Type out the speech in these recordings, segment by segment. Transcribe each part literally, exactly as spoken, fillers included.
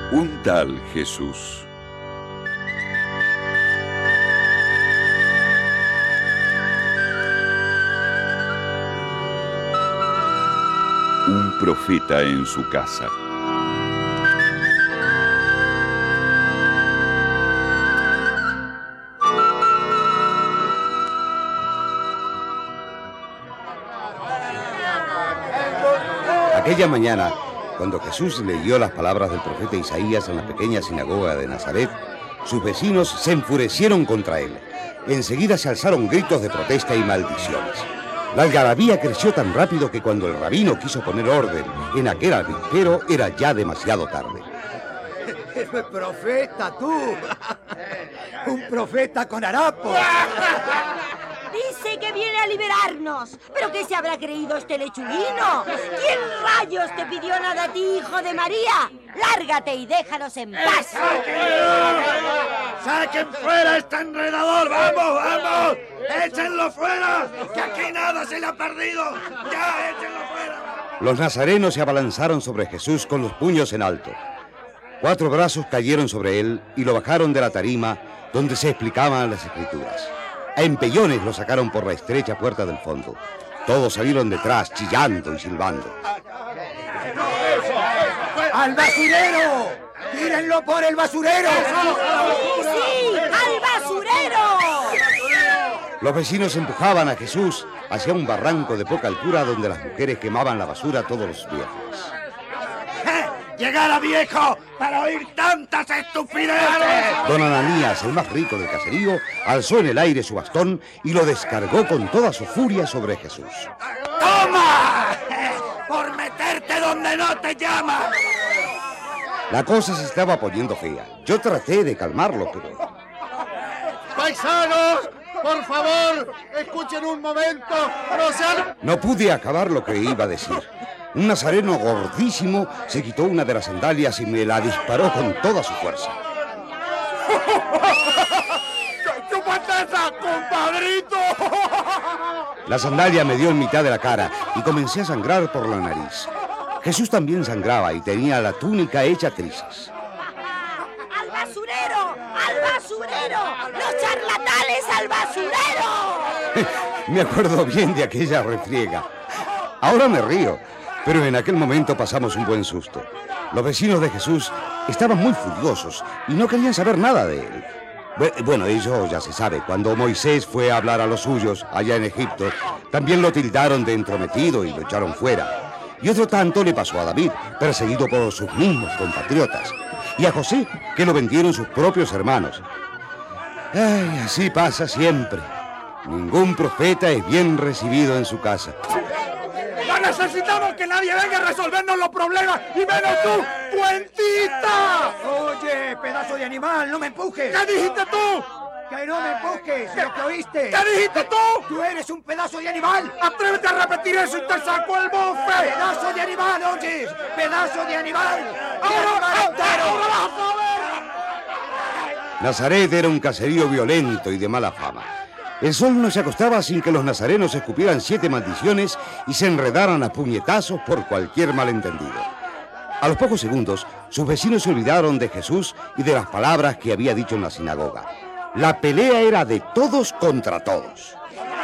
Un tal Jesús. Un profeta en su casa. Aquella mañana, cuando Jesús leyó las palabras del profeta Isaías en la pequeña sinagoga de Nazaret, sus vecinos se enfurecieron contra él. Enseguida se alzaron gritos de protesta y maldiciones. La algarabía creció tan rápido que cuando el rabino quiso poner orden en aquel avispero era ya demasiado tarde. ¡Profeta, tú! ¡Un profeta con harapo! Dice que viene a liberarnos. ¿Pero qué se habrá creído este lechuguino? ¿Quién rayos te pidió nada a ti, hijo de María? ¡Lárgate y déjanos en paz! ¡Saquen fuera este enredador! ¡Vamos, vamos! ¡Échenlo fuera! ¡Que aquí nada se le ha perdido! ¡Ya, échenlo fuera! Los nazarenos se abalanzaron sobre Jesús con los puños en alto. Cuatro brazos cayeron sobre él y lo bajaron de la tarima donde se explicaban las escrituras. A empellones lo sacaron por la estrecha puerta del fondo. Todos salieron detrás, chillando y silbando. ¡Al basurero! ¡Tírenlo por el basurero! ¡Sí, sí! ¡Al basurero! Los vecinos empujaban a Jesús hacia un barranco de poca altura donde las mujeres quemaban la basura todos los viernes. ¡Llegara viejo para oír tantas estupideces! Don Ananías, el más rico del caserío, alzó en el aire su bastón y lo descargó con toda su furia sobre Jesús. ¡Toma! ¡Por meterte donde no te llaman! La cosa se estaba poniendo fea. Yo traté de calmarlo, pero... ¡Paisanos! ¡Por favor! ¡Escuchen un momento! ¡No sean... No pude acabar lo que iba a decir. Un nazareno gordísimo se quitó una de las sandalias y me la disparó con toda su fuerza. ¡Chúpate esa, compadrito! La sandalia me dio en mitad de la cara y comencé a sangrar por la nariz. Jesús también sangraba y tenía la túnica hecha trizas. ¡Al basurero! ¡Al basurero! ¡Los charlatanes al basurero! Me acuerdo bien de aquella refriega. Ahora me río. Pero en aquel momento pasamos un buen susto. Los vecinos de Jesús estaban muy furiosos y no querían saber nada de él. Bueno, eso ya se sabe. Cuando Moisés fue a hablar a los suyos allá en Egipto, también lo tildaron de entrometido y lo echaron fuera. Y otro tanto le pasó a David, perseguido por sus mismos compatriotas. Y a José, que lo vendieron sus propios hermanos. Ay, así pasa siempre. Ningún profeta es bien recibido en su casa. ¡No necesitamos que nadie venga a resolvernos los problemas! ¡Y menos tú, Puentita! Oye, pedazo de animal, no me empujes. ¿Qué dijiste tú? Que no me empujes, ¿lo que oíste? ¿Qué dijiste tú? ¡Tú eres un pedazo de animal! ¡Atrévete a repetir eso y te saco el bofe! ¡Pedazo de animal, oyes! ¡Pedazo de animal! ¡Ahora, ¡Animal entero! ahora vas a ver! Nazaret era un caserío violento y de mala fama. El sol no se acostaba sin que los nazarenos escupieran siete maldiciones y se enredaran a puñetazos por cualquier malentendido. A los pocos segundos, sus vecinos se olvidaron de Jesús y de las palabras que había dicho en la sinagoga. La pelea era de todos contra todos.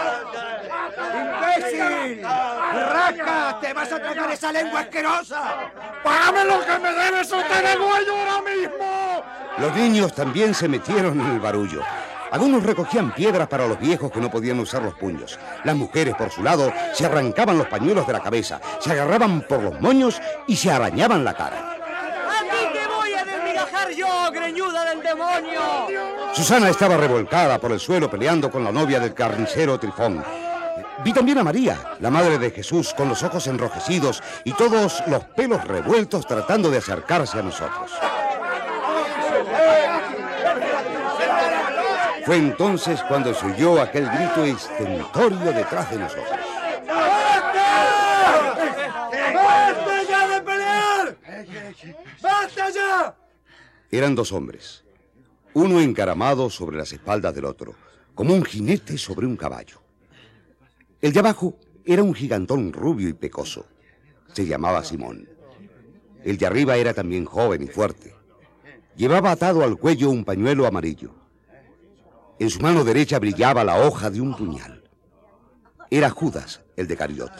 ¡Imbécil! ¡Raca! ¡Te vas a tragar esa lengua asquerosa! ¡Págame lo que me debes o te degüello ahora mismo! Los niños también se metieron en el barullo. Algunos recogían piedras para los viejos que no podían usar los puños. Las mujeres, por su lado, se arrancaban los pañuelos de la cabeza, se agarraban por los moños y se arañaban la cara. ¡A ti te voy a desmigajar yo, greñuda del demonio! Susana estaba revolcada por el suelo peleando con la novia del carnicero Trifón. Vi también a María, la madre de Jesús, con los ojos enrojecidos y todos los pelos revueltos tratando de acercarse a nosotros. Fue entonces cuando se oyó aquel grito estentorio detrás de nosotros. ¡Basta ya de pelear! ¡Basta ya! Eran dos hombres, uno encaramado sobre las espaldas del otro, como un jinete sobre un caballo. El de abajo era un gigantón rubio y pecoso. Se llamaba Simón. El de arriba era también joven y fuerte. Llevaba atado al cuello un pañuelo amarillo. En su mano derecha brillaba la hoja de un puñal. Era Judas, el de Cariot.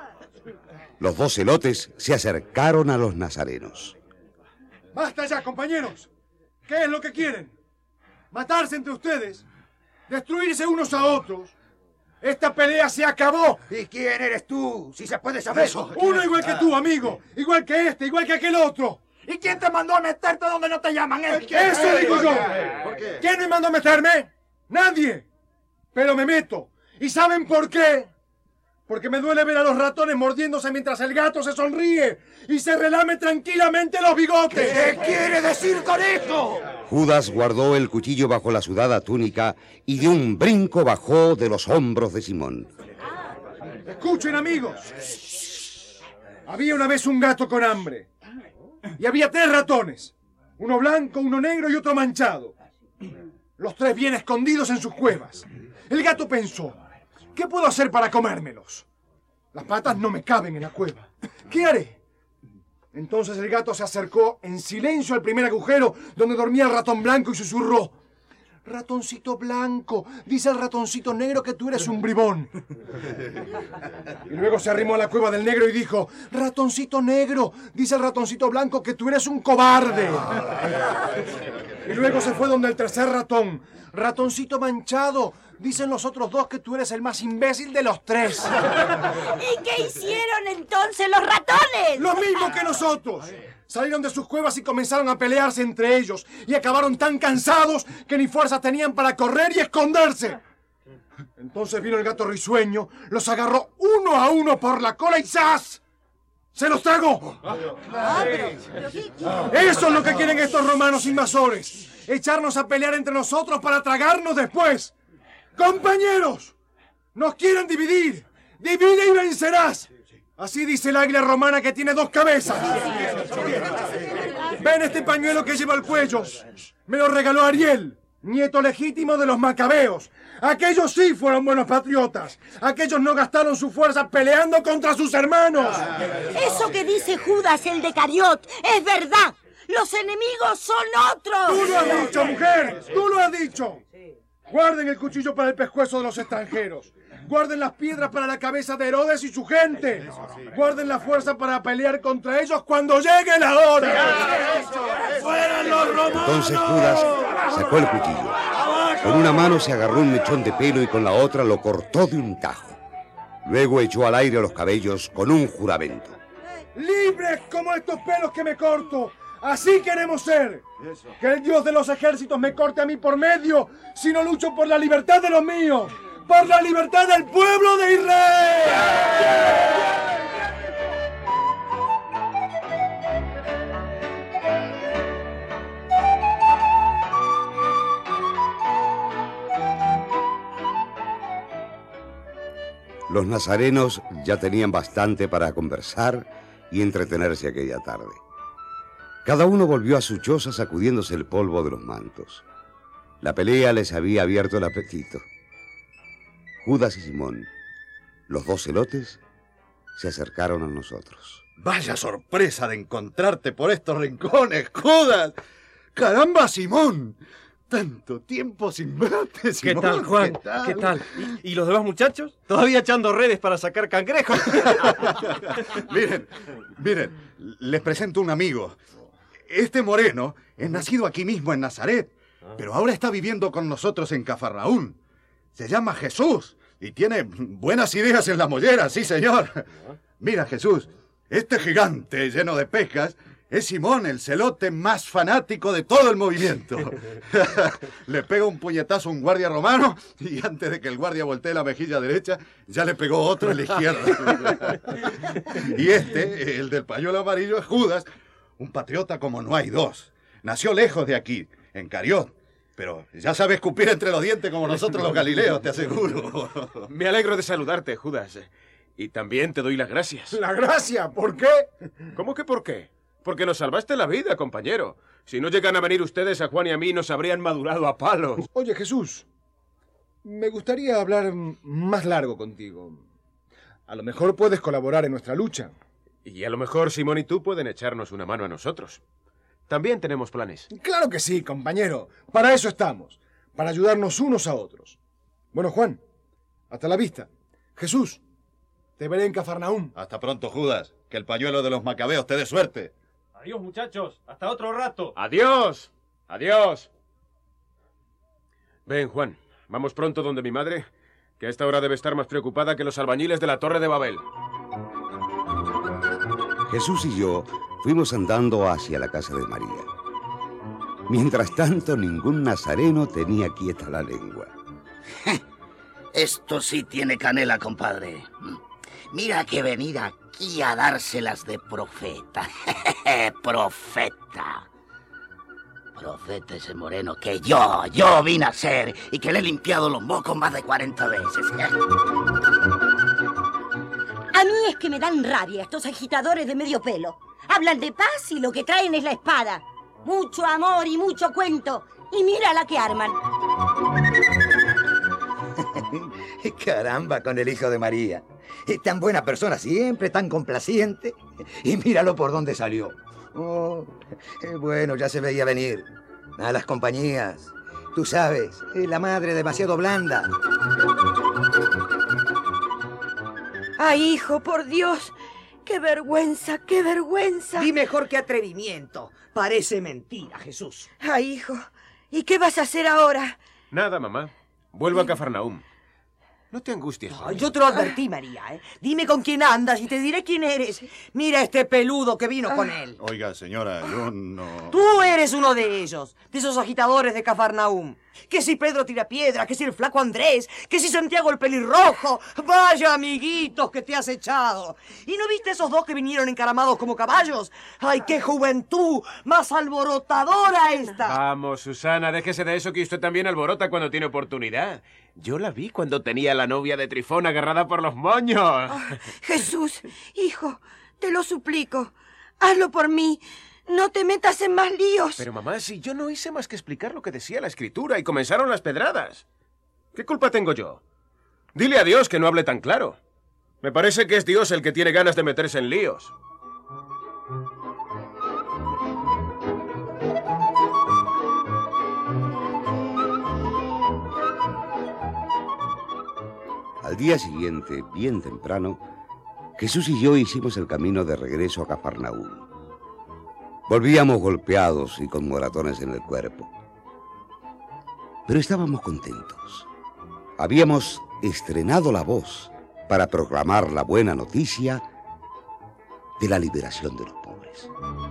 Los dos celotes se acercaron a los nazarenos. ¡Basta ya, compañeros! ¿Qué es lo que quieren? ¿Matarse entre ustedes? ¿Destruirse unos a otros? ¡Esta pelea se acabó! ¿Y quién eres tú? Si se puede saber. Eso. Uno igual que tú, amigo. Igual que este, igual que aquel otro. ¿Y quién te mandó a meterte donde no te llaman? ¿Eh? ¡Eso digo yo! ¿Quién me mandó a meterme? ¡Nadie! Pero me meto. ¿Y saben por qué? Porque me duele ver a los ratones mordiéndose mientras el gato se sonríe y se relame tranquilamente los bigotes. ¿Qué quiere decir con eso? Judas guardó el cuchillo bajo la sudada túnica y de un brinco bajó de los hombros de Simón. Escuchen, amigos. Había una vez un gato con hambre. Y había tres ratones. Uno blanco, uno negro y otro manchado. Los tres bien escondidos en sus cuevas. El gato pensó, ¿qué puedo hacer para comérmelos? Las patas no me caben en la cueva. ¿Qué haré? Entonces el gato se acercó en silencio al primer agujero donde dormía el ratón blanco y susurró, ratoncito blanco, dice el ratoncito negro que tú eres un bribón. Y luego se arrimó a la cueva del negro y dijo, ratoncito negro, dice el ratoncito blanco que tú eres un cobarde. Y luego se fue donde el tercer ratón, ratoncito manchado, dicen los otros dos que tú eres el más imbécil de los tres. ¿Y qué hicieron entonces los ratones? Lo mismo que nosotros. Salieron de sus cuevas y comenzaron a pelearse entre ellos. Y acabaron tan cansados que ni fuerzas tenían para correr y esconderse. Entonces vino el gato risueño, los agarró uno a uno por la cola y ¡zas! ¡Se los tragó! Ah, pero, pero ¿qué, qué? Eso es lo que quieren estos romanos invasores. Echarnos a pelear entre nosotros para tragarnos después. ¡Compañeros! ¡Nos quieren dividir! ¡Divide y vencerás! Así dice el águila romana que tiene dos cabezas. ¿Ven este pañuelo que lleva al cuello? Me lo regaló Ariel, nieto legítimo de los macabeos. Aquellos sí fueron buenos patriotas. Aquellos no gastaron su fuerza peleando contra sus hermanos. Eso que dice Judas, el de Cariot, es verdad. Los enemigos son otros. ¡Tú lo has dicho, mujer! ¡Tú lo has dicho! Guarden el cuchillo para el pescuezo de los extranjeros. Guarden las piedras para la cabeza de Herodes y su gente. Guarden la fuerza para pelear contra ellos cuando llegue la hora. ¡Fueran los romanos! Entonces Judas sacó el cuchillo. Con una mano se agarró un mechón de pelo y con la otra lo cortó de un tajo. Luego echó al aire los cabellos con un juramento. ¡Libres como estos pelos que me corto! ¡Así queremos ser! ¡Que el Dios de los ejércitos me corte a mí por medio si no lucho por la libertad de los míos! ¡Por la libertad del pueblo de Israel! Los nazarenos ya tenían bastante para conversar y entretenerse aquella tarde. Cada uno volvió a su choza sacudiéndose el polvo de los mantos. La pelea les había abierto el apetito. Judas y Simón, los dos celotes, se acercaron a nosotros. Vaya sorpresa de encontrarte por estos rincones, Judas. ¡Caramba, Simón! Tanto tiempo sin verte, Simón. ¿Qué tal, Juan? ¿Qué tal? ¿Qué tal? ¿Y, y los demás muchachos? Todavía echando redes para sacar cangrejos. Miren, miren, les presento un amigo. Este moreno es nacido aquí mismo en Nazaret, pero ahora está viviendo con nosotros en Cafarnaún. Se llama Jesús y tiene buenas ideas en la mollera, sí, señor. Mira, Jesús, este gigante lleno de pecas es Simón, el celote más fanático de todo el movimiento. Le pega un puñetazo a un guardia romano y antes de que el guardia voltee la mejilla derecha, ya le pegó otro en la izquierda. Y este, el del pañuelo amarillo, es Judas, un patriota como no hay dos. Nació lejos de aquí, en Cariot, pero ya sabe escupir entre los dientes como nosotros los galileos, te aseguro. Me alegro de saludarte, Judas. Y también te doy las gracias. ¿La gracia? ¿Por qué? ¿Cómo que por qué? Porque nos salvaste la vida, compañero. Si no llegan a venir ustedes, a Juan y a mí nos habrían madurado a palos. Oye, Jesús, me gustaría hablar más largo contigo. A lo mejor puedes colaborar en nuestra lucha. Y a lo mejor Simón y tú pueden echarnos una mano a nosotros. También tenemos planes. Claro que sí, compañero. Para eso estamos. Para ayudarnos unos a otros. Bueno, Juan, hasta la vista. Jesús, te veré en Cafarnaúm. Hasta pronto, Judas. Que el pañuelo de los macabeos te dé suerte. Adiós, muchachos. Hasta otro rato. ¡Adiós! ¡Adiós! Ven, Juan. Vamos pronto donde mi madre, que a esta hora debe estar más preocupada que los albañiles de la Torre de Babel. Jesús y yo fuimos andando hacia la casa de María. Mientras tanto, ningún nazareno tenía quieta la lengua. Esto sí tiene canela, compadre. Mira que venir aquí a dárselas de profeta. Profeta. Profeta ese moreno que yo, yo vine a ser y que le he limpiado los mocos más de cuarenta veces. A mí es que me dan rabia estos agitadores de medio pelo. Hablan de paz y lo que traen es la espada. Mucho amor y mucho cuento. Y mira la que arman. Caramba, con el hijo de María. Es tan buena persona siempre, tan complaciente. Y míralo por dónde salió. Oh, eh, bueno, ya se veía venir. A las compañías. Tú sabes, eh, la madre demasiado blanda. Ay, hijo, por Dios. ¡Qué vergüenza, qué vergüenza! Di mejor que atrevimiento. Parece mentira, Jesús. Ay, hijo. ¿Y qué vas a hacer ahora? Nada, mamá. Vuelvo a Cafarnaúm. No te angusties. Ay, yo te lo advertí, María, ¿eh? Dime con quién andas y te diré quién eres. Mira este peludo que vino con él. Oiga, señora, yo no... Tú eres uno de ellos, de esos agitadores de Cafarnaúm. Que si Pedro Tirapiedra, que si el flaco Andrés, que si Santiago el pelirrojo. Vaya, amiguitos, que te has echado. ¿Y no viste esos dos que vinieron encaramados como caballos? ¡Ay, qué juventud! ¡Más alborotadora esta! Vamos, Susana, déjese de eso que usted también alborota cuando tiene oportunidad. Yo la vi cuando tenía a la novia de Trifón agarrada por los moños. Oh, Jesús, hijo, te lo suplico. Hazlo por mí. No te metas en más líos. Pero mamá, si yo no hice más que explicar lo que decía la escritura y comenzaron las pedradas. ¿Qué culpa tengo yo? Dile a Dios que no hable tan claro. Me parece que es Dios el que tiene ganas de meterse en líos. Al día siguiente, bien temprano, Jesús y yo hicimos el camino de regreso a Cafarnaúm. Volvíamos golpeados y con moratones en el cuerpo. Pero estábamos contentos. Habíamos estrenado la voz para proclamar la buena noticia de la liberación de los pobres.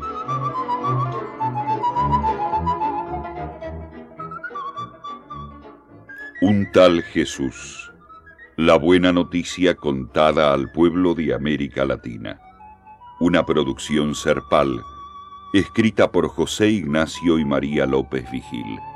Un tal Jesús. La buena noticia contada al pueblo de América Latina. Una producción Serpal, escrita por José Ignacio y María López Vigil.